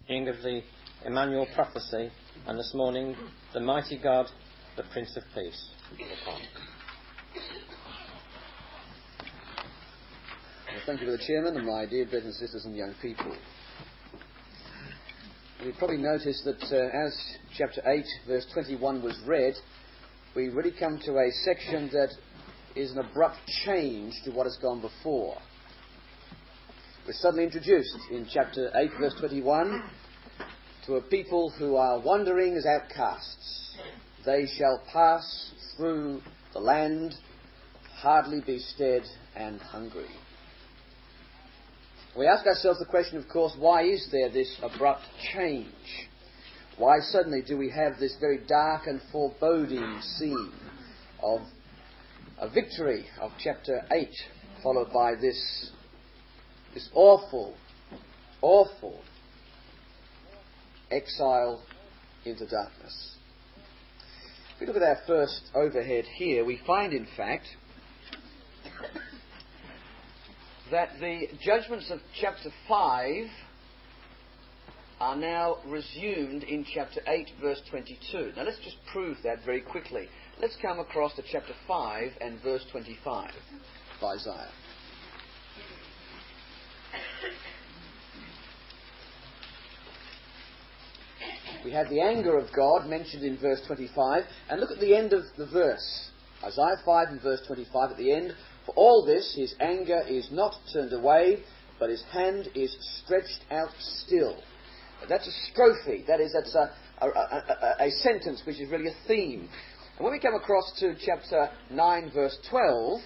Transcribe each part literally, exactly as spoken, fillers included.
being of the Emmanuel prophecy, and this morning, the mighty God, the Prince of Peace, will come. Well, thank you, Brother Chairman, and my dear brothers and sisters and young people. You've probably noticed that uh, as chapter eight, verse twenty-one was read, we really come to a section that is an abrupt change to what has gone before. We're suddenly introduced in chapter eight, verse twenty-one, to a people who are wandering as outcasts. They shall pass through the land, hardly be stead and hungry. We ask ourselves the question, of course, why is there this abrupt change? Why suddenly do we have this very dark and foreboding scene of a victory of chapter eight, followed by this, this awful, awful exile into darkness? If we look at our first overhead here, we find, in fact, that the judgments of chapter five are now resumed in chapter eight, verse twenty-two. Now let's just prove that very quickly. Let's come across to chapter five and verse twenty-five of Isaiah. We have the anger of God mentioned in verse twenty-five, and look at the end of the verse. Isaiah five and verse twenty-five at the end. For all this, his anger is not turned away, but his hand is stretched out still. That's a strophe. That is, that's a, a, a, a sentence which is really a theme. And when we come across to chapter nine, verse twelve,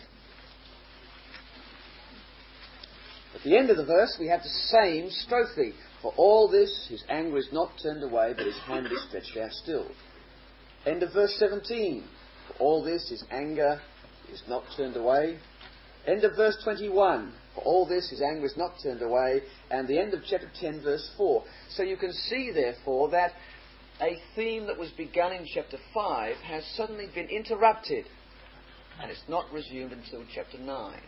at the end of the verse, we have the same strophe. For all this, his anger is not turned away, but his hand is stretched out still. End of verse seventeen. For all this, his anger is not turned away. End of verse twenty-one. For all this, his anger is not turned away. And the end of chapter ten, verse four. So you can see, therefore, that a theme that was begun in chapter five has suddenly been interrupted. And it's not resumed until chapter nine.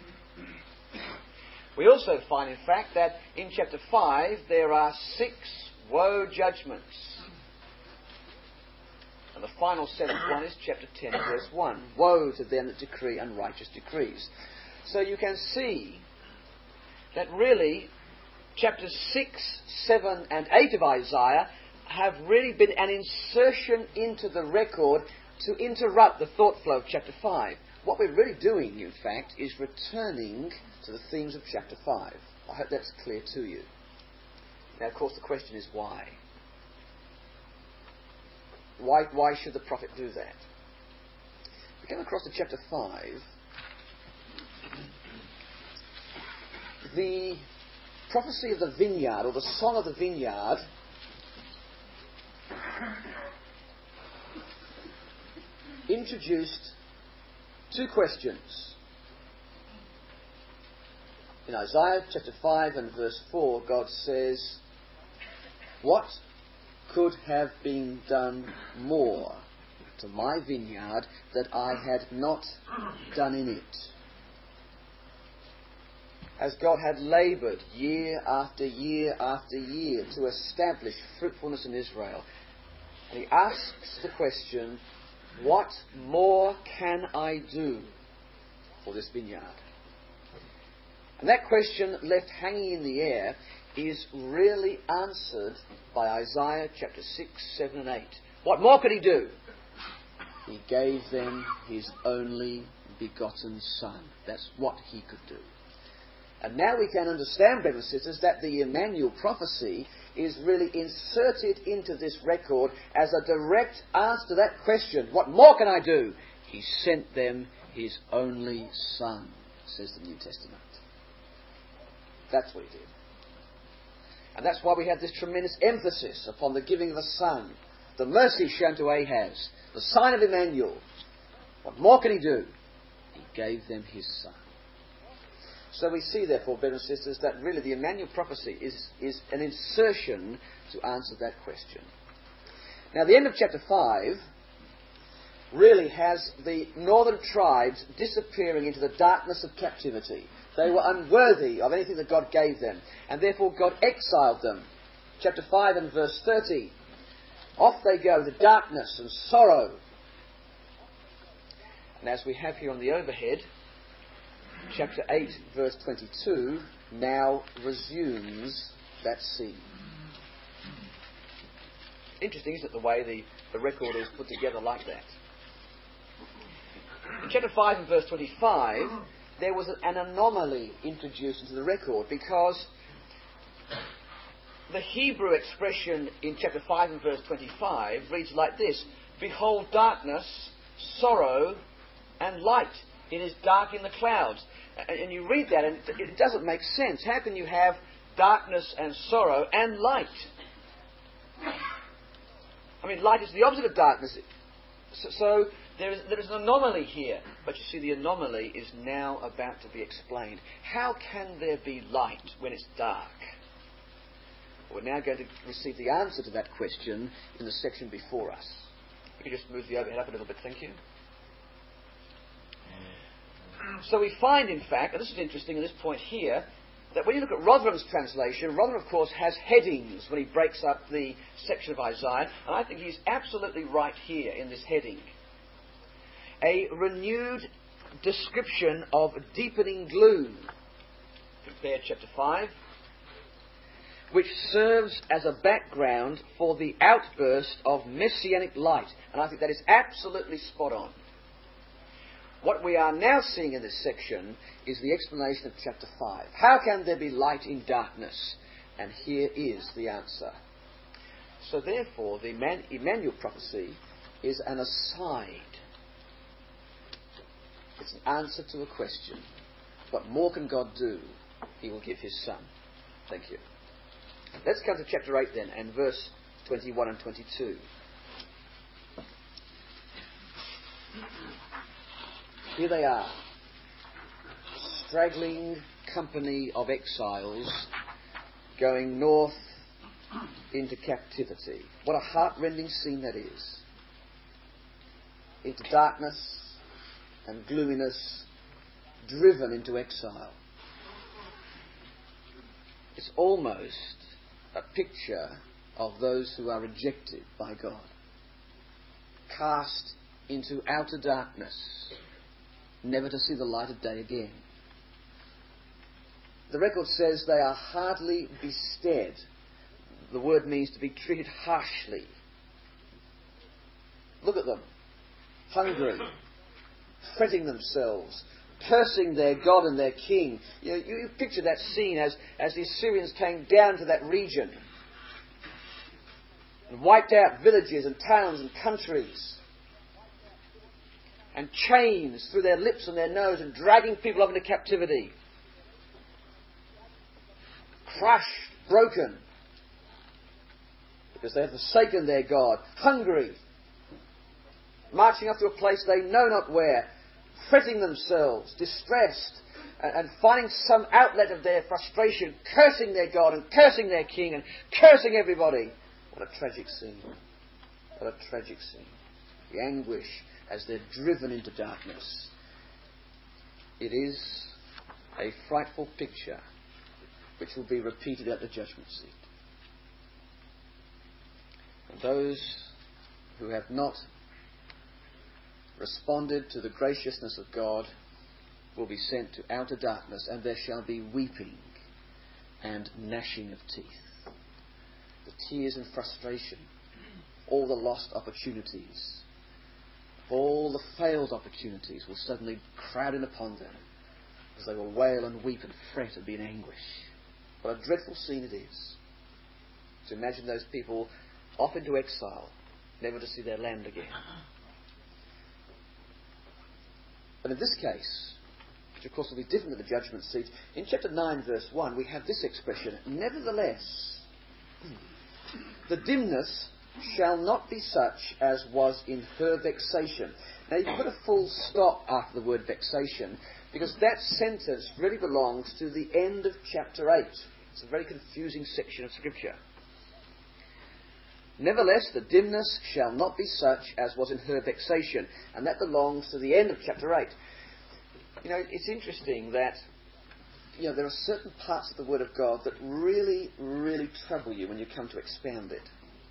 We also find, in fact, that in chapter five there are six woe judgments. And the final seventh one is chapter ten, verse one. Woe to them that decree unrighteous decrees. So you can see that really chapters six, seven and eight of Isaiah have really been an insertion into the record to interrupt the thought flow of chapter five. What we're really doing, in fact, is returning to the themes of chapter five. I hope that's clear to you. Now, of course, the question is why? Why, why should the prophet do that? We come across to chapter five. The prophecy of the vineyard, or the song of the vineyard, introduced two questions. In Isaiah chapter five and verse four, God says, what could have been done more to my vineyard that I had not done in it? As God had laboured year after year after year to establish fruitfulness in Israel. And he asks the question, what more can I do for this vineyard? And that question left hanging in the air is really answered by Isaiah chapter six, seven and eight. What more could he do? He gave them his only begotten Son. That's what he could do. And now we can understand, brothers and sisters, that the Emmanuel prophecy is really inserted into this record as a direct answer to that question. What more can I do? He sent them his only Son, says the New Testament. That's what he did. And that's why we have this tremendous emphasis upon the giving of the Son, the mercy shown to Ahaz, the sign of Emmanuel. What more can he do? He gave them his Son. So we see, therefore, brothers and sisters, that really the Emmanuel prophecy is, is an insertion to answer that question. Now, the end of chapter five really has the northern tribes disappearing into the darkness of captivity. They were unworthy of anything that God gave them, and therefore God exiled them chapter five and verse thirty. Off they go, the darkness and sorrow. And as we have here on the overhead, chapter eight, verse twenty-two, now resumes that scene. Interesting, isn't it, the way the, the record is put together like that? In chapter five and verse twenty-five, there was an anomaly introduced into the record, because the Hebrew expression in chapter five and verse twenty-five reads like this: "Behold darkness, sorrow, and light. It is dark in the clouds." And you read that and it doesn't make sense. How can you have darkness and sorrow and light? I mean, light is the opposite of darkness. So, so there is, there is an anomaly here. But you see, the anomaly is now about to be explained. How can there be light when it's dark? We're now going to receive the answer to that question in the section before us. You can just move the overhead up a little bit, thank you. So we find, in fact, and this is interesting at this point here, that when you look at Rotherham's translation, Rotherham, of course, has headings when he breaks up the section of Isaiah, and I think he's absolutely right here in this heading. A renewed description of deepening gloom. Compare chapter five, which serves as a background for the outburst of messianic light. And I think that is absolutely spot on. What we are now seeing in this section is the explanation of chapter five. How can there be light in darkness? And here is the answer. So therefore, the Emmanuel prophecy is an aside. It's an answer to a question. What more can God do? He will give his Son. Thank you. Let's come to chapter eight then, and verse twenty-one and twenty-two. Here they are, straggling company of exiles going north into captivity. What a heart-rending scene that is. Into darkness and gloominess, driven into exile. It's almost a picture of those who are rejected by God, cast into outer darkness, never to see the light of day again. The record says they are hardly bestead. The word means to be treated harshly. Look at them, hungry, fretting themselves, cursing their God and their king. You know, you picture that scene as, as the Assyrians came down to that region and wiped out villages and towns and countries, and chains through their lips and their nose and dragging people up into captivity. Crushed, broken, because they have forsaken their God. Hungry, marching up to a place they know not where, fretting themselves, distressed, and, and finding some outlet of their frustration, cursing their God and cursing their king and cursing everybody. What a tragic scene. What a tragic scene. The anguish as they're driven into darkness. It is a frightful picture which will be repeated at the judgment seat. And those who have not responded to the graciousness of God will be sent to outer darkness, and there shall be weeping and gnashing of teeth. The tears and frustration, all the lost opportunities, all the failed opportunities will suddenly crowd in upon them as they will wail and weep and fret and be in anguish. What a dreadful scene it is to imagine those people off into exile, never to see their land again. But in this case, which of course will be different at the judgment seat, in chapter nine verse one we have this expression: nevertheless, the dimness shall not be such as was in her vexation. Now you put a full stop after the word vexation, because that sentence really belongs to the end of chapter eight. It's a very confusing section of Scripture. Nevertheless, the dimness shall not be such as was in her vexation. And that belongs to the end of chapter eight. You know, it's interesting that you know, there are certain parts of the Word of God that really, really trouble you when you come to expound it.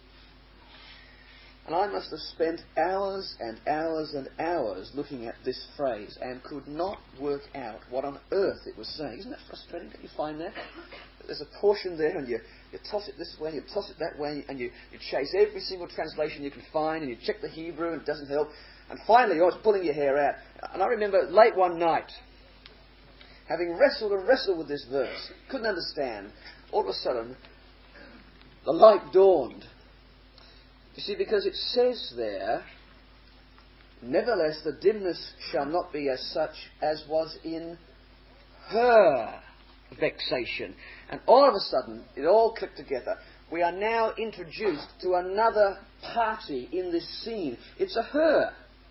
And I must have spent hours and hours and hours looking at this phrase and could not work out what on earth it was saying. Isn't that frustrating? Don't you find that? There's a portion there and you, you toss it this way and you toss it that way and you, you chase every single translation you can find and you check the Hebrew and it doesn't help. And finally you're pulling your hair out. And I remember late one night, having wrestled and wrestled with this verse, couldn't understand, all of a sudden the light dawned. You see, because it says there, nevertheless the dimness shall not be as such as was in her vexation. And all of a sudden, it all clicked together. We are now introduced to another party in this scene. It's a her.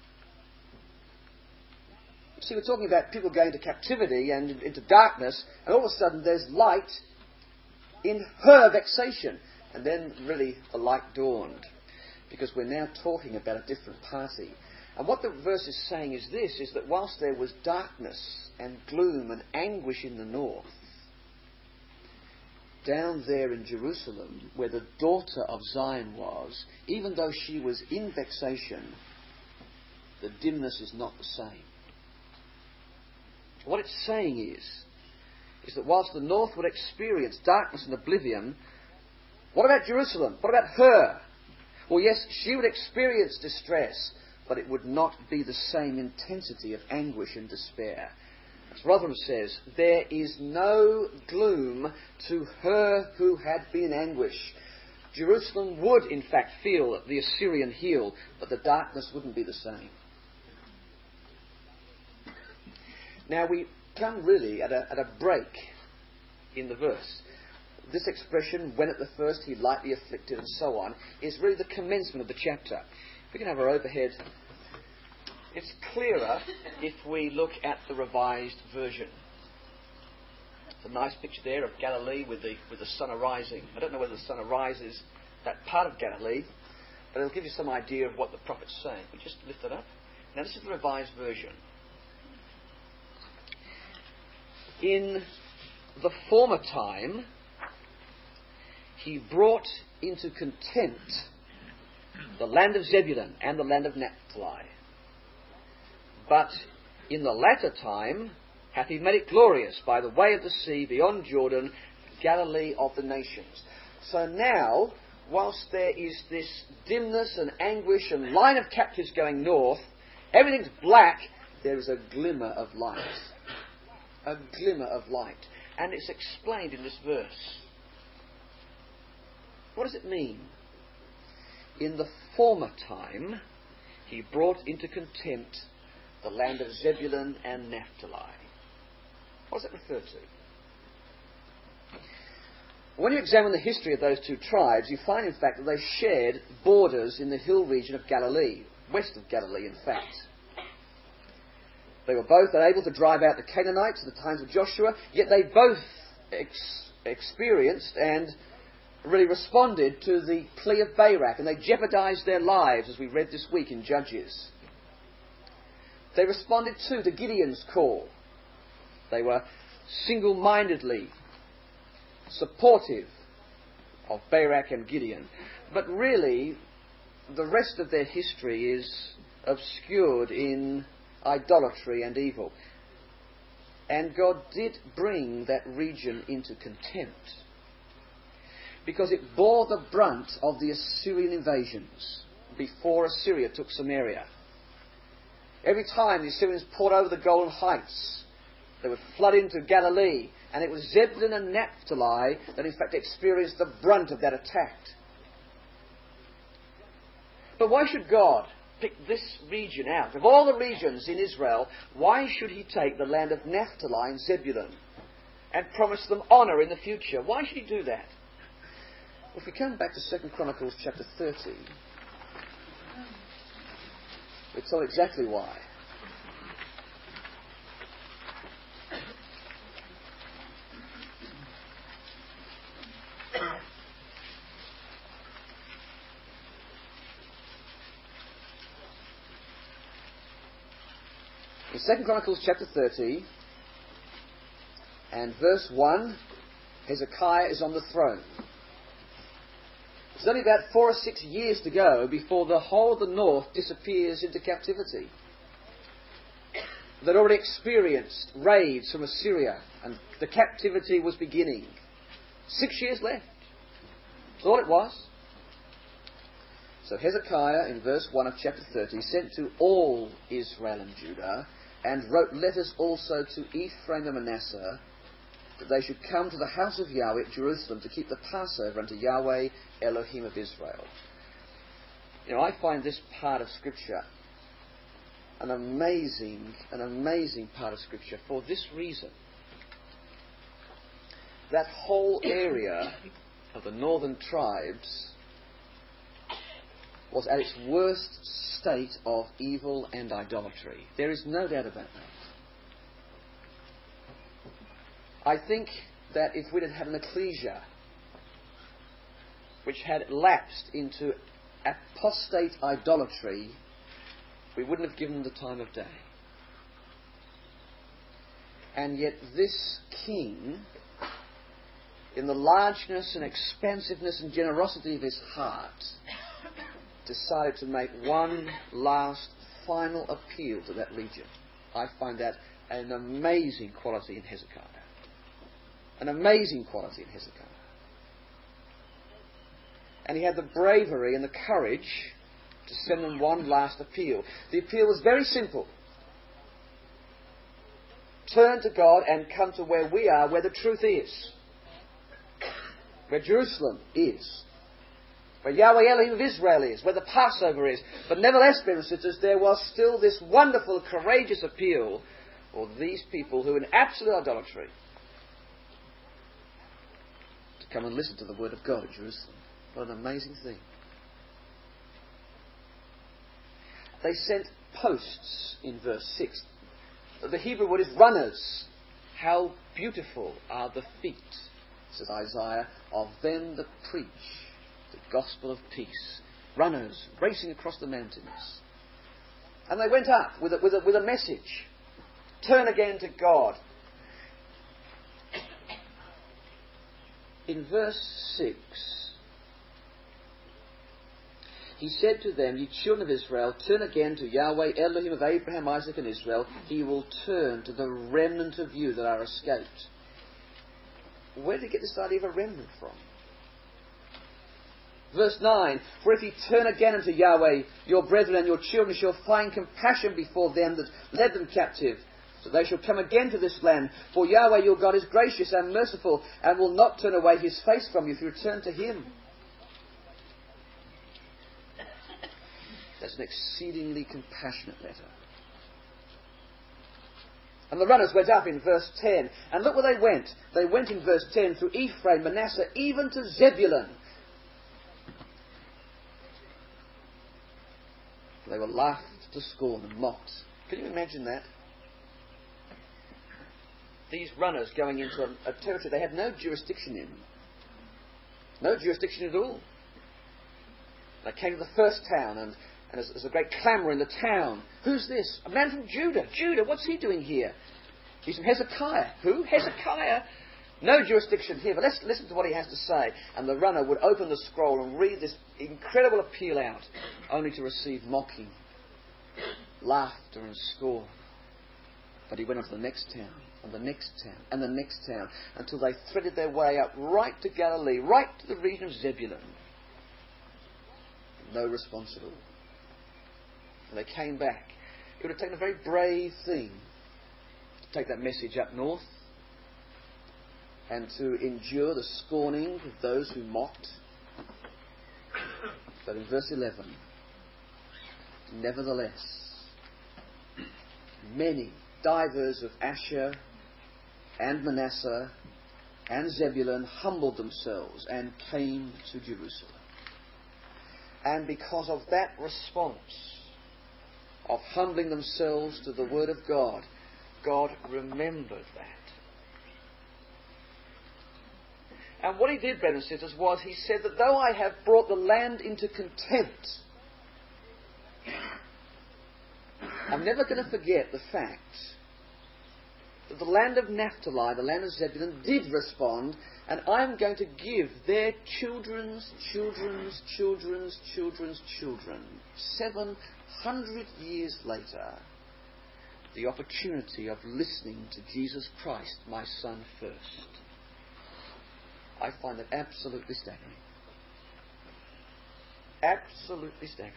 You see, we're talking about people going to captivity and into darkness, and all of a sudden there's light in her vexation. And then really the light dawned. Because we're now talking about a different party. And what the verse is saying is this, is that whilst there was darkness and gloom and anguish in the north, down there in Jerusalem, where the daughter of Zion was, even though she was in vexation, the dimness is not the same. What it's saying is, is that whilst the north would experience darkness and oblivion, what about Jerusalem? What about her? Well, yes, she would experience distress, but it would not be the same intensity of anguish and despair. As Rotherham says, there is no gloom to her who had been in anguish. Jerusalem would, in fact, feel the Assyrian heel, but the darkness wouldn't be the same. Now, we come really at a, at a break in the verse. This expression, when at the first he lightly afflicted and so on, is really the commencement of the chapter. If we can have our overhead. It's clearer if we look at the Revised Version. It's a nice picture there of Galilee with the, with the sun arising. I don't know whether the sun arises that part of Galilee, but it'll give you some idea of what the prophet's saying. We just lift it up. Now this is the Revised Version. In the former time, he brought into contempt the land of Zebulun and the land of Naphtali. But in the latter time hath he made it glorious by the way of the sea beyond Jordan, Galilee of the nations. So now, whilst there is this dimness and anguish and line of captives going north, everything's black, there is a glimmer of light. A glimmer of light. And it's explained in this verse. What does it mean? In the former time, he brought into contempt the land of Zebulun and Naphtali. What does it refer to? When you examine the history of those two tribes, you find, in fact, that they shared borders in the hill region of Galilee, west of Galilee, in fact. They were both unable to drive out the Canaanites at the times of Joshua, yet they both ex- experienced and really responded to the plea of Barak, and they jeopardized their lives, as we read this week in Judges. They responded too to Gideon's call. They were single-mindedly supportive of Barak and Gideon. But really, the rest of their history is obscured in idolatry and evil. And God did bring that region into contempt, because it bore the brunt of the Assyrian invasions before Assyria took Samaria. Every time the Assyrians poured over the Golan Heights, they would flood into Galilee, and it was Zebulun and Naphtali that in fact experienced the brunt of that attack. But why should God pick this region out? Of all the regions in Israel, why should he take the land of Naphtali and Zebulun and promise them honour in the future? Why should he do that? If we come back to Second Chronicles chapter thirty, we're told exactly why. In Second Chronicles chapter thirty, And verse one, Hezekiah is on the throne. It's only about four or six years to go before the whole of the north disappears into captivity. They'd already experienced raids from Assyria, and the captivity was beginning. Six years left. That's all it was. So Hezekiah, in verse one of chapter thirty, sent to all Israel and Judah, and wrote letters also to Ephraim and Manasseh, that they should come to the house of Yahweh at Jerusalem to keep the Passover unto Yahweh Elohim of Israel. You know, I find this part of Scripture an amazing, an amazing part of Scripture for this reason. That whole area of the northern tribes was at its worst state of evil and idolatry. There is no doubt about that. I think that if we'd had an ecclesia which had lapsed into apostate idolatry, we wouldn't have given them the time of day. And yet this king, in the largeness and expansiveness and generosity of his heart, decided to make one last final appeal to that region. I find that an amazing quality in Hezekiah. An amazing quality in Hezekiah. And he had the bravery and the courage to send them one last appeal. The appeal was very simple. Turn to God and come to where we are, where the truth is. Where Jerusalem is. Where Yahweh Elohim of Israel is. Where the Passover is. But nevertheless, brothers and sisters, there was still this wonderful, courageous appeal for these people who, in absolute idolatry, to come and listen to the word of God at Jerusalem. What an amazing thing. They sent posts in verse six. The Hebrew word is runners. How beautiful are the feet, says Isaiah, of them that preach the gospel of peace. Runners racing across the mountains. And they went up with a, with a, with a message. Turn again to God. In verse six, he said to them, Ye children of Israel, turn again to Yahweh, Elohim of Abraham, Isaac, and Israel. He will turn to the remnant of you that are escaped. Where did he get this idea of a remnant from? Verse nine, For if ye turn again unto Yahweh, your brethren and your children shall find compassion before them that led them captive. So they shall come again to this land. For Yahweh your God is gracious and merciful, and will not turn away his face from you if you return to him. That's an exceedingly compassionate letter. And the runners went up in verse ten. And look where they went. They went in verse ten through Ephraim, Manasseh, even to Zebulun. They were laughed to scorn and mocked. Can you imagine that? These runners going into a, a territory they had no jurisdiction in. No jurisdiction at all. They came to the first town, and, and there's, there's a great clamour in the town. Who's this? A man from Judah. Judah, what's he doing here? He's from Hezekiah. Who? Hezekiah. No jurisdiction here, but let's listen to what he has to say. And the runner would open the scroll and read this incredible appeal out, only to receive mocking, laughter and scorn. But he went on to the next town, and the next town, and the next town, until they threaded their way up right to Galilee, right to the region of Zebulun. No response at all. And they came back. It would have taken a very brave thing to take that message up north and to endure the scorning of those who mocked. But in verse eleven, nevertheless, many divers of Asher and Manasseh and Zebulun humbled themselves and came to Jerusalem. And because of that response of humbling themselves to the word of God, God remembered that. And what he did, brothers and sisters, was he said that though I have brought the land into contempt, I'm never going to forget the fact that the land of Naphtali, the land of Zebulun, did respond, and I'm going to give their children's children's children's children's children, seven hundred years later, the opportunity of listening to Jesus Christ, my Son, first. I find that absolutely staggering. Absolutely staggering.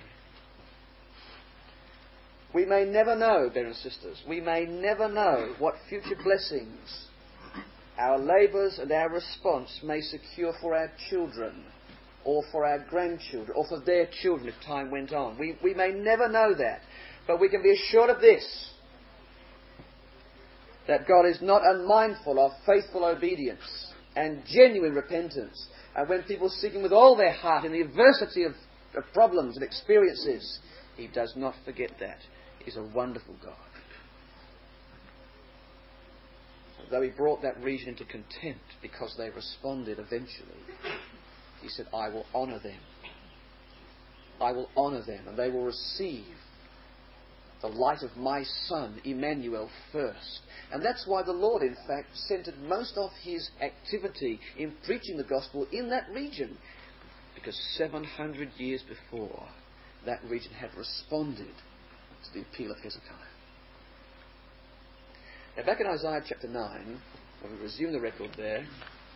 We may never know, brothers and sisters, we may never know what future blessings our labours and our response may secure for our children, or for our grandchildren, or for their children if time went on. We, we may never know that, but we can be assured of this, that God is not unmindful of faithful obedience and genuine repentance. And when people seek Him with all their heart in the adversity of, of problems and experiences, He does not forget that. He's a wonderful God. Though He brought that region into contempt because they responded eventually, He said, I will honour them. I will honour them, and they will receive the light of my Son, Emmanuel, first. And that's why the Lord, in fact, centred most of His activity in preaching the gospel in that region. Because seven hundred years before, that region had responded to the appeal of Hezekiah. Now, back in Isaiah chapter nine, when we resume the record there,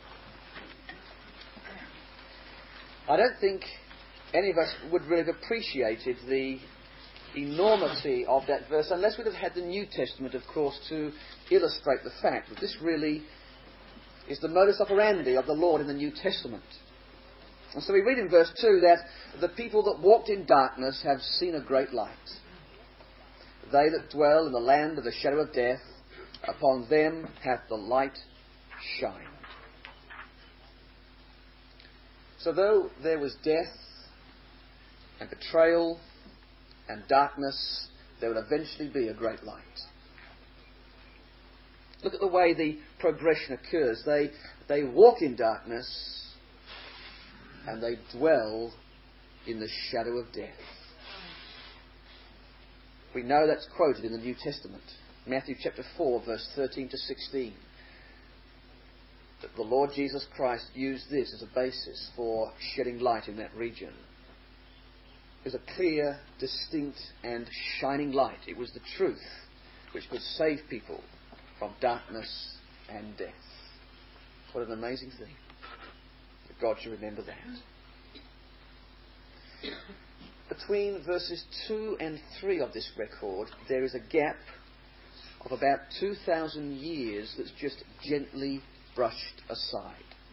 I don't think any of us would really have appreciated the enormity of that verse unless we'd have had the New Testament, of course, to illustrate the fact that this really is the modus operandi of the Lord in the New Testament. And so we read in verse two that the people that walked in darkness have seen a great light. They that dwell in the land of the shadow of death, upon them hath the light shined. So though there was death and betrayal and darkness, there will eventually be a great light. Look at the way the progression occurs. They, they walk in darkness and they dwell in the shadow of death. We know that's quoted in the New Testament. Matthew chapter four, verse thirteen to sixteen. That the Lord Jesus Christ used this as a basis for shedding light in that region. It was a clear, distinct and shining light. It was the truth which could save people from darkness and death. What an amazing thing. That God should remember that. Between verses two and three of this record, there is a gap of about two thousand years that's just gently brushed aside.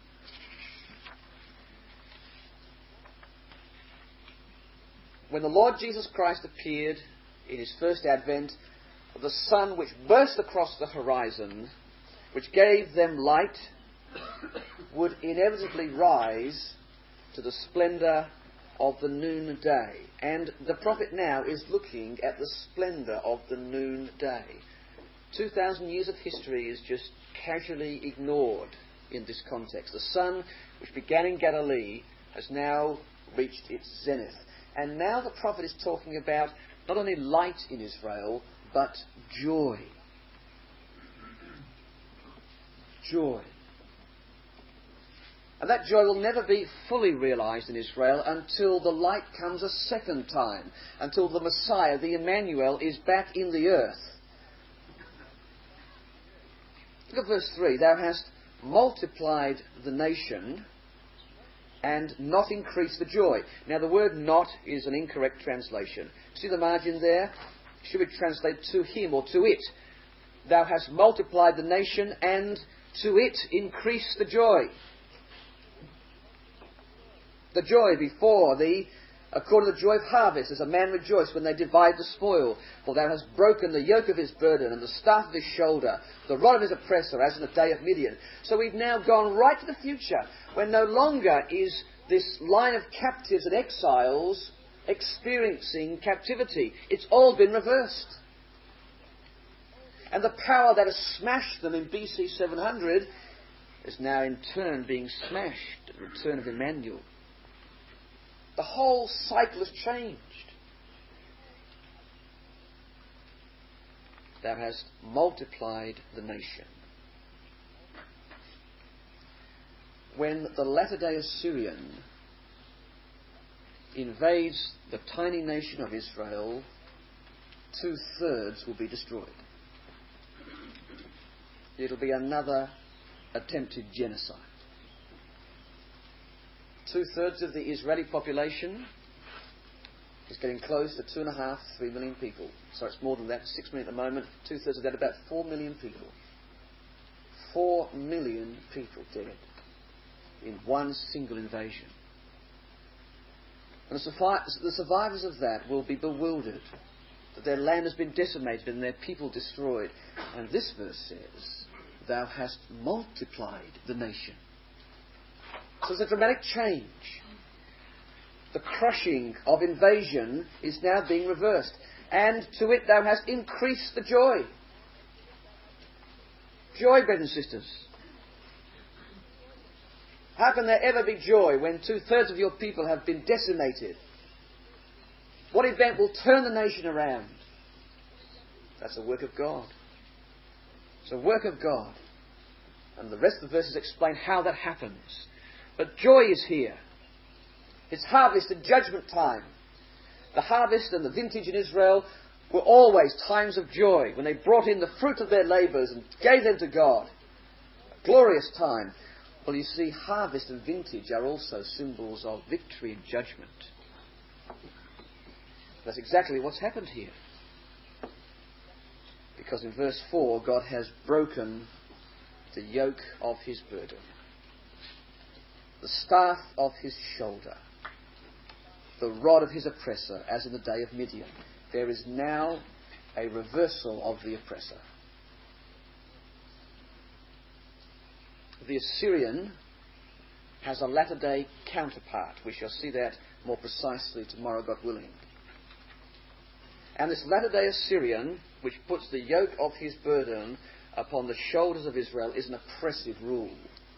When the Lord Jesus Christ appeared in His first advent, the sun which burst across the horizon, which gave them light, would inevitably rise to the splendour of the noonday. And the prophet now is looking at the splendour of the noonday. Two thousand years of history is just casually ignored in this context. The sun, which began in Galilee, has now reached its zenith. And now the prophet is talking about not only light in Israel, but joy. Joy. And that joy will never be fully realized in Israel until the light comes a second time, until the Messiah, the Emmanuel, is back in the earth. Look at verse three. Thou hast multiplied the nation and not increased the joy. Now the word not is an incorrect translation. See the margin there? Should we translate to him or to it? Thou hast multiplied the nation and to it increased the joy. The joy before thee, according to the joy of harvest, as a man rejoiced when they divide the spoil. For thou hast broken the yoke of his burden and the staff of his shoulder, the rod of his oppressor, as in the day of Midian. So we've now gone right to the future, when no longer is this line of captives and exiles experiencing captivity. It's all been reversed. And the power that has smashed them in B C seven hundred is now in turn being smashed at the return of Emmanuel. The whole cycle has changed. thou hast multiplied the nation. When the latter-day Assyrian invades the tiny nation of Israel, two-thirds will be destroyed. It'll be another attempted genocide. Two-thirds of the Israeli population is getting close to two and a half, three million people. So it's more than that, six million at the moment. Two-thirds of that, about four million people. Four million people dead in one single invasion. And the, survi- the survivors of that will be bewildered that their land has been decimated and their people destroyed. And this verse says, thou hast multiplied the nation. So it's a dramatic change. The crushing of invasion is now being reversed. And to it thou hast increased the joy. Joy, brothers and sisters. How can there ever be joy when two-thirds of your people have been decimated? What event will turn the nation around? That's a work of God. It's a work of God. And the rest of the verses explain how that happens. But joy is here. It's harvest and judgment time. The harvest and the vintage in Israel were always times of joy, when they brought in the fruit of their labours and gave them to God. A glorious time. Well, you see, harvest and vintage are also symbols of victory and judgment. That's exactly what's happened here. Because in verse four, God has broken the yoke of his burden, the staff of his shoulder, the rod of his oppressor, as in the day of Midian. There is now a reversal of the oppressor. The Assyrian has a latter-day counterpart. We shall see that more precisely tomorrow, God willing. And this latter-day Assyrian, which puts the yoke of his burden upon the shoulders of Israel, is an oppressive rule.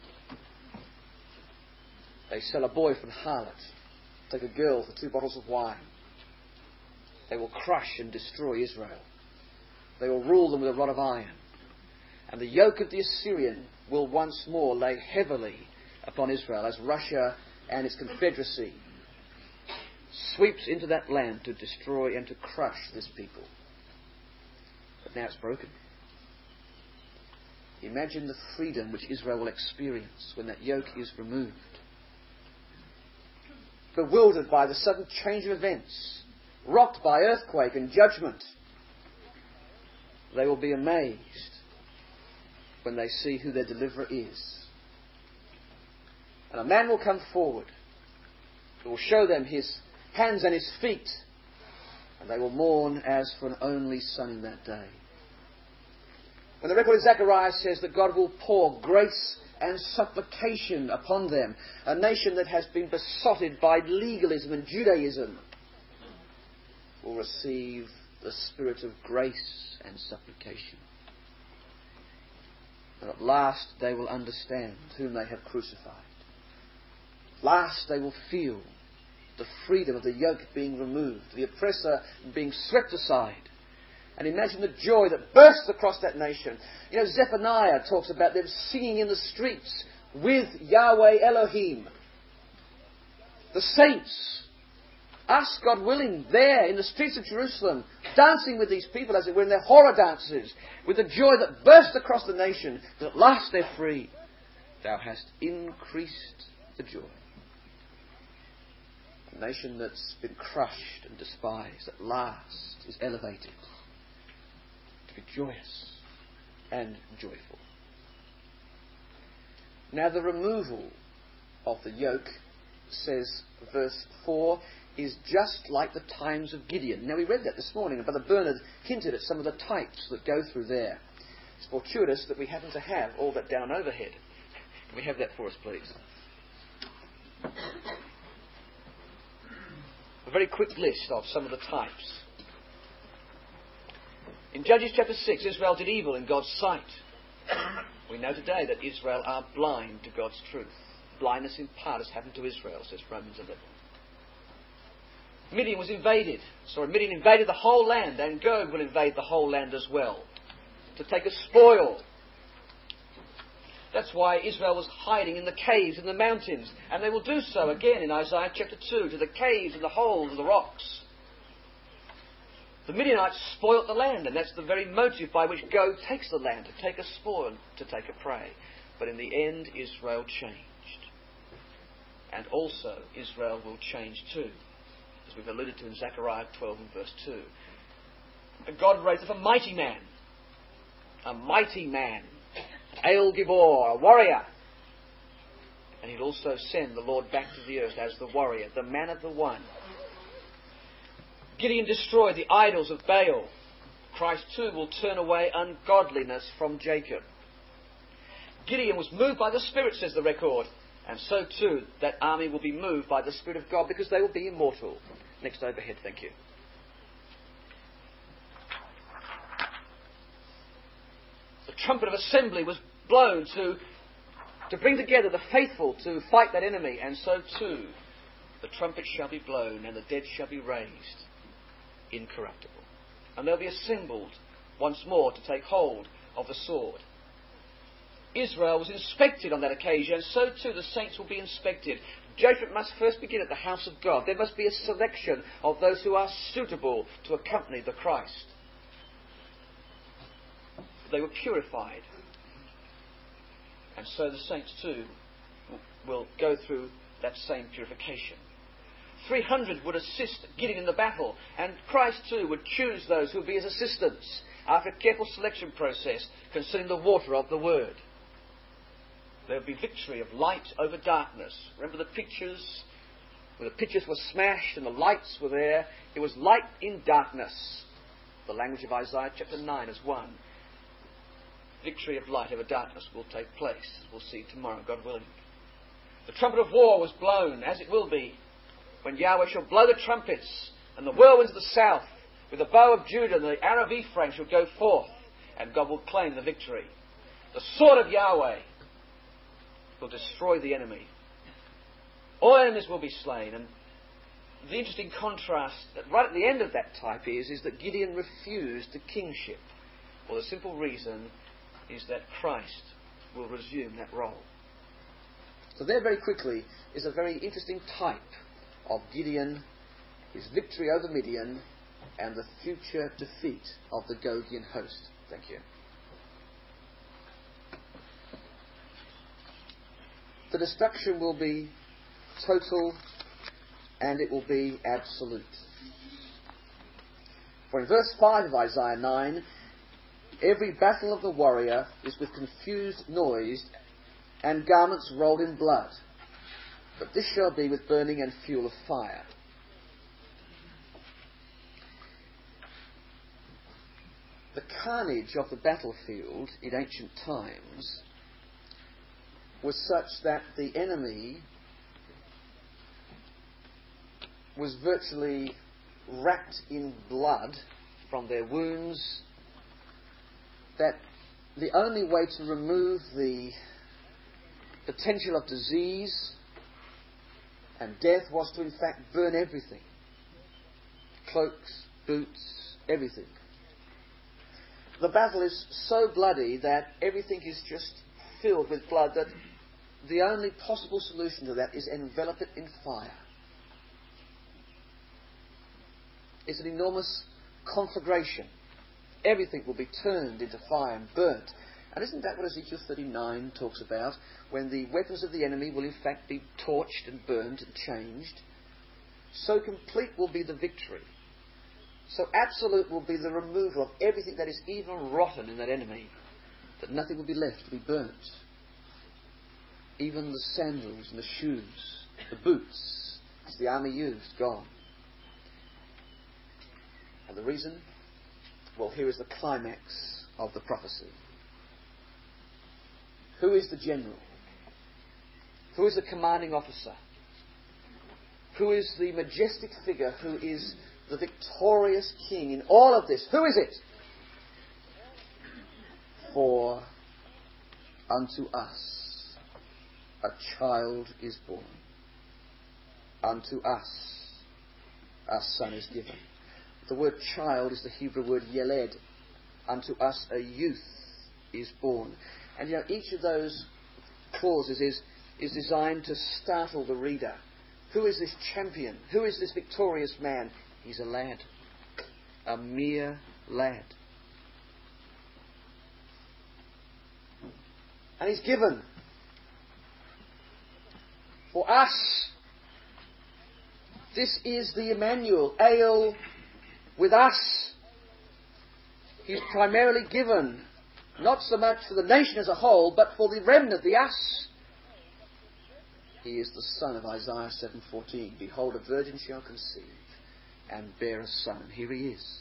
They sell a boy for an harlot, take a girl for two bottles of wine. They will crush and destroy Israel. They will rule them with a rod of iron. And the yoke of the Assyrian will once more lay heavily upon Israel as Russia and its confederacy sweeps into that land to destroy and to crush this people. But now it's broken. Imagine the freedom which Israel will experience when that yoke is removed. Bewildered by the sudden change of events, rocked by earthquake and judgment, they will be amazed when they see who their deliverer is. And a man will come forward who will show them his hands and his feet, and they will mourn as for an only son in that day. When the record of Zechariah says that God will pour grace and supplication upon them, a nation that has been besotted by legalism and Judaism will receive the spirit of grace and supplication. And at last they will understand whom they have crucified. At last they will feel the freedom of the yoke being removed, the oppressor being swept aside. And imagine the joy that bursts across that nation. You know, Zephaniah talks about them singing in the streets with Yahweh Elohim. The saints, us, God willing, there in the streets of Jerusalem, dancing with these people as it were in their horror dances, with the joy that burst across the nation, that at last they're free. Thou hast increased the joy. A nation that's been crushed and despised at last is elevated to be joyous and joyful. Now the removal of the yoke, says verse four, is just like the times of Gideon. Now we read that this morning, and Brother Bernard hinted at some of the types that go through there. It's fortuitous that we happen to have all that down overhead. Can we have that for us, please? A very quick list of some of the types. In Judges chapter six, Israel did evil in God's sight. We know today that Israel are blind to God's truth. Blindness in part has happened to Israel, says Romans eleven. Midian was invaded. So Midian invaded the whole land, and Gog will invade the whole land as well. to take a spoil. That's why Israel was hiding in the caves and the mountains. And they will do so again in Isaiah chapter two, to the caves and the holes of the rocks. The Midianites spoilt the land, and that's the very motive by which Gog takes the land, to take a spoil, to take a prey. But in the end, Israel changed. And also, Israel will change too, as we've alluded to in Zechariah twelve and verse two. And God raised up a mighty man, a mighty man, El Gibor, a warrior. And he'll also send the Lord back to the earth as the warrior, the man of the one. Gideon destroyed the idols of Baal. Christ too will turn away ungodliness from Jacob. Gideon was moved by the Spirit, says the record. And so too, that army will be moved by the Spirit of God, because they will be immortal. Next overhead, thank you. The trumpet of assembly was blown to, to bring together the faithful to fight that enemy. And so too, the trumpet shall be blown and the dead shall be raised incorruptible. And they'll be assembled once more to take hold of the sword. Israel was inspected on that occasion, and so too the saints will be inspected. Judgment must first begin at the house of God. There must be a selection of those who are suitable to accompany the Christ. They were purified. And so the saints too will go through that same purification. three hundred would assist Gideon in the battle, and Christ too would choose those who would be his assistants after a careful selection process concerning the water of the word. There would be victory of light over darkness. Remember the pictures? Where the pictures were smashed and the lights were there. It was light in darkness. The language of Isaiah chapter nine is one. Victory of light over darkness will take place. We'll see tomorrow, God willing. The trumpet of war was blown, as it will be, when Yahweh shall blow the trumpets, and the whirlwinds of the south, with the bow of Judah and the arrow of Ephraim shall go forth, and God will claim the victory. The sword of Yahweh will destroy the enemy. All enemies will be slain. And the interesting contrast that right at the end of that type is, is that Gideon refused the kingship. Well, the simple reason is that Christ will resume that role. So there very quickly is a very interesting type of Gideon, his victory over Midian, and the future defeat of the Gogian host. Thank you. The destruction will be total and it will be absolute. For in verse five of Isaiah nine, every battle of the warrior is with confused noise and garments rolled in blood. But this shall be with burning and fuel of fire. The carnage of the battlefield in ancient times was such that the enemy was virtually wrapped in blood from their wounds, that the only way to remove the potential of disease and death was to in fact burn everything. Cloaks, boots, everything. The battle is so bloody that everything is just filled with blood, that the only possible solution to that is envelop it in fire. It's an enormous conflagration. Everything will be turned into fire and burnt. And isn't that what Ezekiel thirty-nine talks about? When the weapons of the enemy will in fact be torched and burned and changed. So complete will be the victory. So absolute will be the removal of everything that is even rotten in that enemy, that nothing will be left to be burnt. Even the sandals and the shoes, the boots, as the army used, gone. And the reason? Well, here is the climax of the prophecy. Who is the general? Who is the commanding officer? Who is the majestic figure who is the victorious king in all of this? Who is it? For unto us a child is born. Unto us a son is given. The word child is the Hebrew word yeled. unto us a youth is born. And you know, each of those clauses is, is designed to startle the reader. Who is this champion? Who is this victorious man? He's a lad. A mere lad. And he's given. For us, this is the Emmanuel, Ale with us. He's primarily given, not so much for the nation as a whole, but for the remnant, the us. He is the son of Isaiah seven fourteen. Behold, a virgin shall conceive and bear a son. And here he is.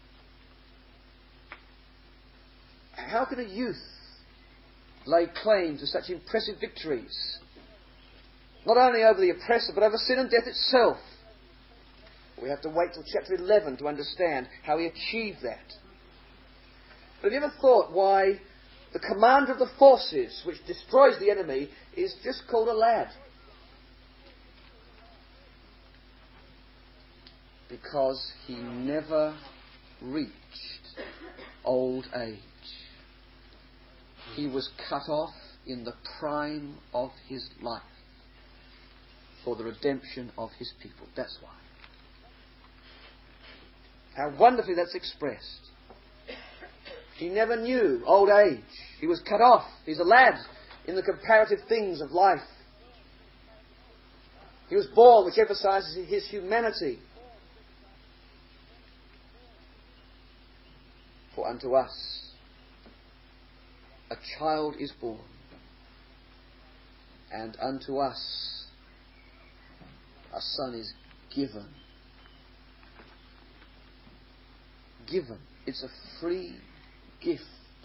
How can a youth lay claim to such impressive victories? Not only over the oppressor, but over sin and death itself. We have to wait till chapter eleven to understand how he achieved that. But have you ever thought why the commander of the forces which destroys the enemy is just called a lad? Because he never reached old age. He was cut off in the prime of his life for the redemption of his people. That's why. How wonderfully that's expressed. He never knew old age. He was cut off. He's a lad in the comparative things of life. He was born, which emphasizes his humanity. For unto us a child is born, and unto us a son is given. Given. It's a free gift.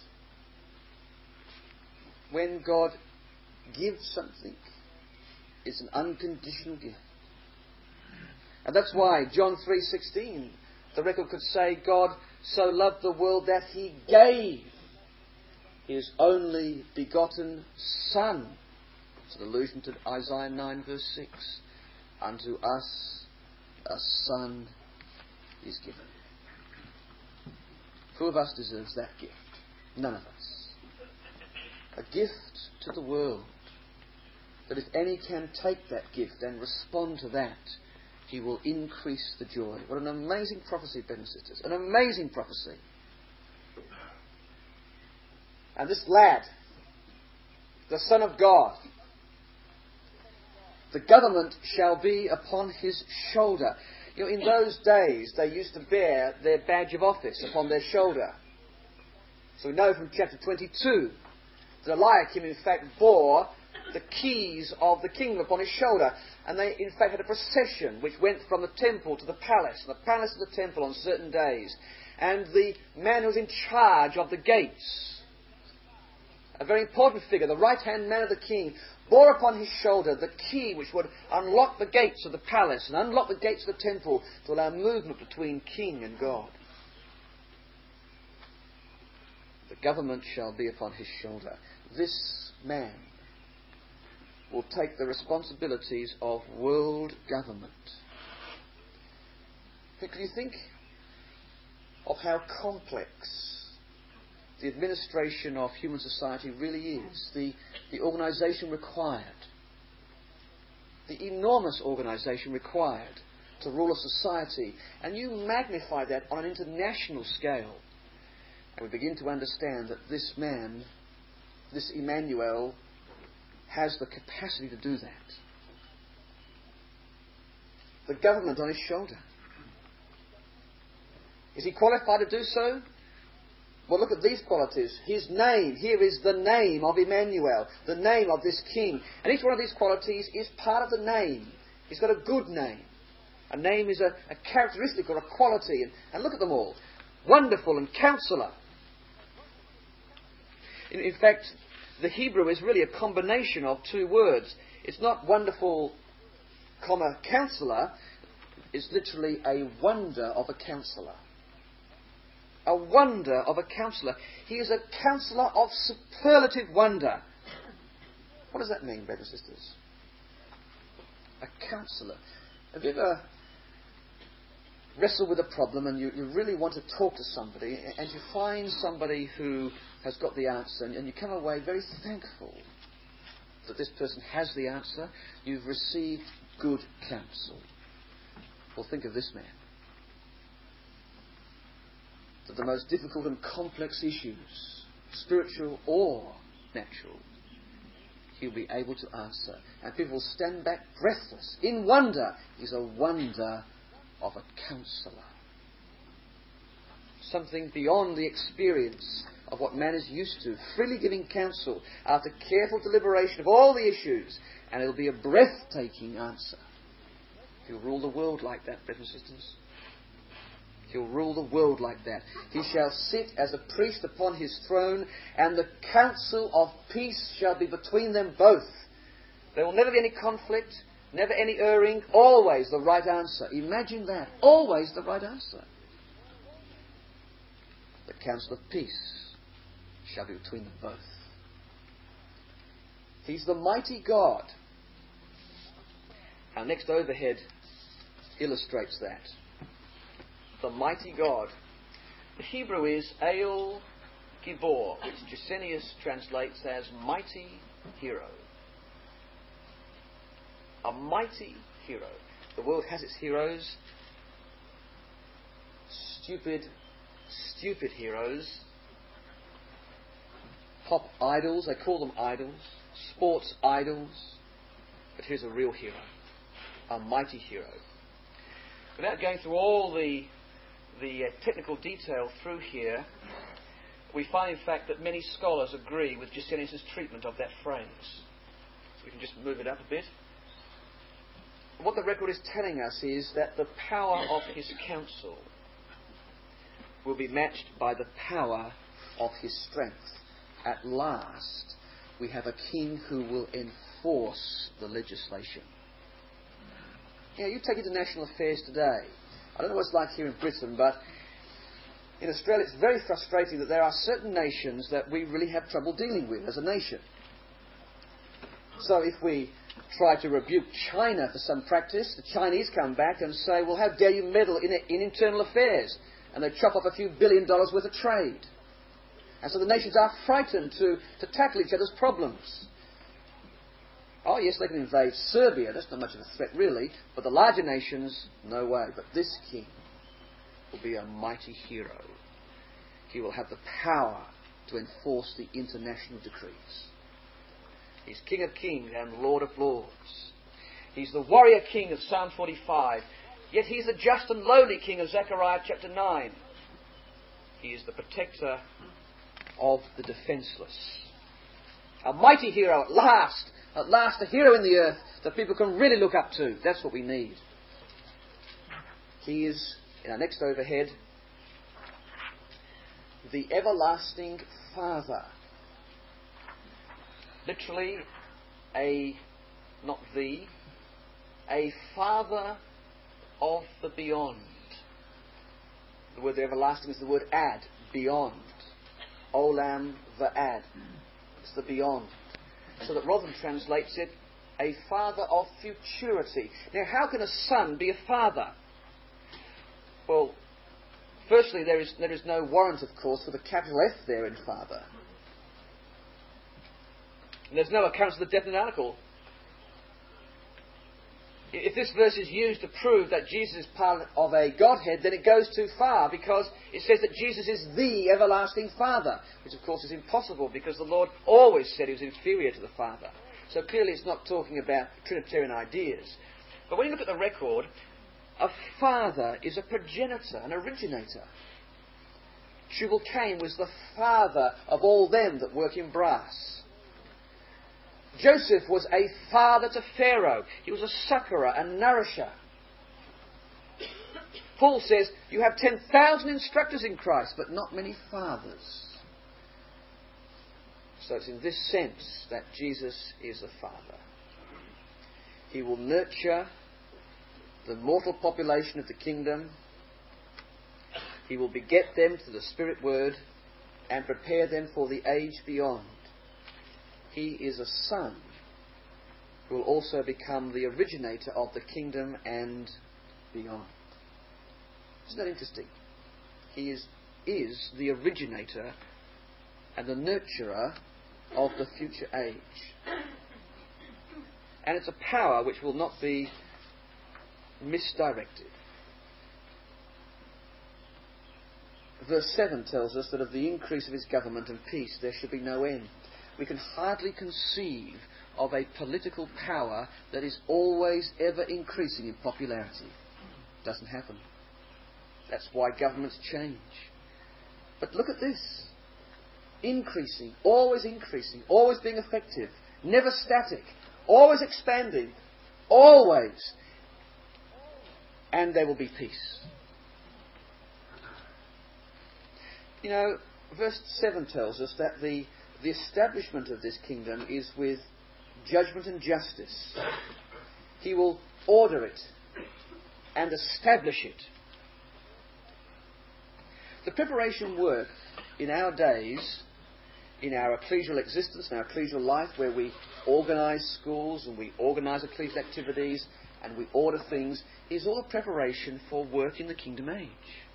When God gives something, it's an unconditional gift. And that's why John three sixteen, the record could say, God so loved the world that he gave his only begotten Son. It's an allusion to Isaiah nine verse six. Unto us a son is given. Who of us deserves that gift? None of us. A gift to the world, that if any can take that gift and respond to that, he will increase the joy. What an amazing prophecy, brothers and sisters. An amazing prophecy. And this lad, the Son of God, the government shall be upon his shoulder. You know, in those days, they used to bear their badge of office upon their shoulder. So we know from chapter twenty-two that Eliakim, in fact, bore the keys of the kingdom upon his shoulder. And they, in fact, had a procession which went from the temple to the palace, from the palace to the temple on certain days. And the man who was in charge of the gates, a very important figure, the right-hand man of the king, bore upon his shoulder the key which would unlock the gates of the palace and unlock the gates of the temple to allow movement between king and God. The government shall be upon his shoulder. This man will take the responsibilities of world government. Can you think of how complex the administration of human society really is? The, the organisation required. The enormous organisation required to rule a society. And you magnify that on an international scale. And we begin to understand that this man, this Emmanuel, has the capacity to do that. The government on his shoulder. Is he qualified to do so? Well, look at these qualities. His name. Here is the name of Emmanuel, the name of this king. And each one of these qualities is part of the name. He's got a good name. A name is a, a characteristic or a quality. And, and look at them all. Wonderful and Counselor. In, in fact, the Hebrew is really a combination of two words. It's not wonderful, comma, Counselor. It's literally a wonder of a Counselor. A wonder of a Counselor. He is a Counselor of superlative wonder. What does that mean, brothers and sisters? A Counselor. Have you ever wrestle with a problem and you, you really want to talk to somebody, and you find somebody who has got the answer, and, and you come away very thankful that this person has the answer. You've received good counsel. Well, think of this man. That the most difficult and complex issues, spiritual or natural, he'll be able to answer. And people will stand back breathless in wonder. He's a wonder of a counsellor. Something beyond the experience of what man is used to. Freely giving counsel after careful deliberation of all the issues. And it'll be a breathtaking answer. He'll rule the world like that, brothers and sisters. He'll rule the world like that. He shall sit as a priest upon his throne, and the counsel of peace shall be between them both. There will never be any conflict, never any erring, always the right answer. Imagine that. Always the right answer. The counsel of peace shall be between them both. He's the mighty God. Our next overhead illustrates that. The mighty God. The Hebrew is El Gibor, which Gesenius translates as mighty hero. A mighty hero. The world has its heroes. Stupid, stupid heroes. Pop idols, they call them idols. Sports idols. But here's a real hero. A mighty hero. Without going through all the the uh, technical detail through here, we find in fact that many scholars agree with Gesenius' treatment of that phrase. We can just move it up a bit. What the record is telling us is that the power of his counsel will be matched by the power of his strength. At last, we have a king who will enforce the legislation. Yeah, you take international affairs today. I don't know what it's like here in Britain, but in Australia it's very frustrating that there are certain nations that we really have trouble dealing with as a nation. So if we try to rebuke China for some practice, the Chinese come back and say, well, how dare you meddle in, in internal affairs? And they chop off a few billion dollars worth of trade. And so the nations are frightened to, to tackle each other's problems. Oh, yes, they can invade Serbia. That's not much of a threat, really. But the larger nations, no way. But this king will be a mighty hero. He will have the power to enforce the international decrees. He's King of Kings and Lord of Lords. He's the warrior king of Psalm forty-five. Yet he's the just and lowly king of Zechariah chapter nine. He is the protector of the defenceless. A mighty hero at last. At last, a hero in the earth that people can really look up to. That's what we need. He is, in our next overhead, the everlasting Father. Literally, a, not the, a Father of the beyond. The word everlasting is the word ad, beyond. Olam va'ad. It's the beyond. So that Rotherham translates it, a father of futurity. Now, how can a son be a father? Well, firstly, there is, there is no warrant, of course, for the capital F there in father. And there's no account of the definite article. If this verse is used to prove that Jesus is part of a Godhead, then it goes too far, because it says that Jesus is the everlasting Father, which of course is impossible because the Lord always said he was inferior to the Father. So clearly it's not talking about Trinitarian ideas. But when you look at the record, a father is a progenitor, an originator. Tubal Cain was the father of all them that work in brass. Joseph was a father to Pharaoh. He was a succourer and nourisher. Paul says, you have ten thousand instructors in Christ, but not many fathers. So it's in this sense that Jesus is a father. He will nurture the mortal population of the kingdom. He will beget them to the Spirit Word and prepare them for the age beyond. He is a son who will also become the originator of the kingdom and beyond. Isn't that interesting? He is, is the originator and the nurturer of the future age. And it's a power which will not be misdirected. Verse seven tells us that of the increase of his government and peace there should be no end. We can hardly conceive of a political power that is always ever increasing in popularity. It doesn't happen. That's why governments change. But look at this. Increasing, always increasing, always being effective, never static, always expanding, always. And there will be peace. You know, verse seven tells us that the, the establishment of this kingdom is with judgment and justice. He will order it and establish it. The preparation work in our days, in our ecclesial existence, in our ecclesial life, where we organise schools and we organise ecclesial activities and we order things, is all a preparation for work in the kingdom age.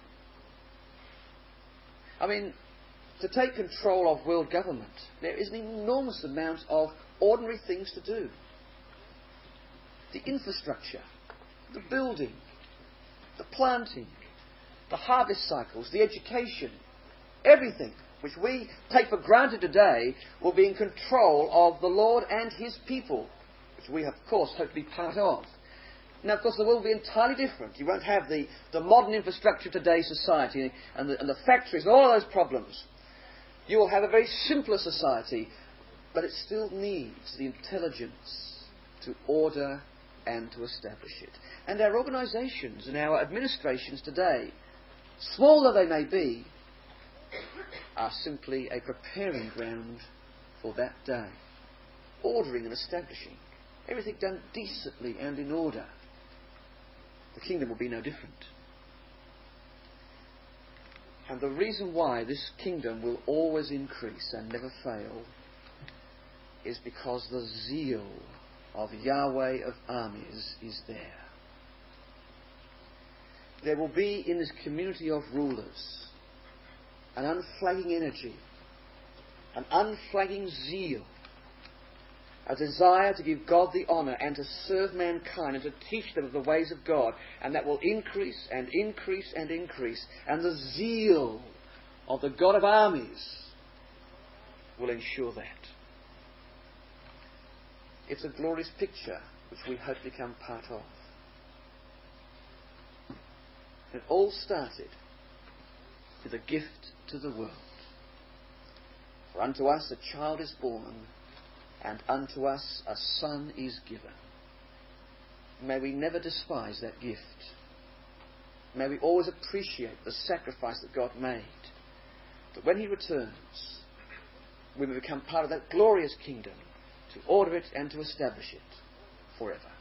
I mean, to take control of world government, there is an enormous amount of ordinary things to do. The infrastructure, the building, the planting, the harvest cycles, the education, everything which we take for granted today will be in control of the Lord and His people, which we of course hope to be part of. Now, of course, the world will be entirely different. You won't have the, the modern infrastructure of today's society and the, and the factories and all those problems. You will have a very simpler society, but it still needs the intelligence to order and to establish it. And our organisations and our administrations today, small though they may be, are simply a preparing ground for that day. Ordering and establishing. Everything done decently and in order. The kingdom will be no different. And the reason why this kingdom will always increase and never fail is because the zeal of Yahweh of armies is there. There will be in this community of rulers an unflagging energy, an unflagging zeal, a desire to give God the honour and to serve mankind and to teach them of the ways of God. And that will increase and increase and increase. And the zeal of the God of armies will ensure that. It's a glorious picture which we hope to become part of. It all started with a gift to the world. For unto us a child is born, and unto us a son is given. May we never despise that gift. May we always appreciate the sacrifice that God made, that when He returns, we may become part of that glorious kingdom, to order it and to establish it forever.